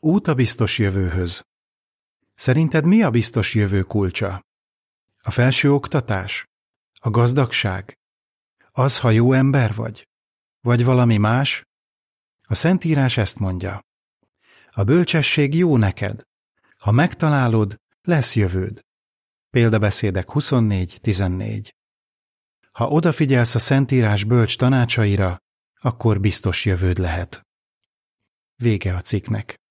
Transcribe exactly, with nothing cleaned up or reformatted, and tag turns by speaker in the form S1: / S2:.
S1: Út a biztos jövőhöz. Szerinted mi a biztos jövő kulcsa? A felső oktatás? A gazdagság? Az, ha jó ember vagy? Vagy valami más? A Szentírás ezt mondja. A bölcsesség jó neked. Ha megtalálod, lesz jövőd. Példabeszédek huszonnégy tizennégy. Ha odafigyelsz a Szentírás bölcs tanácsaira, akkor biztos jövőd lehet. Vége a cikknek.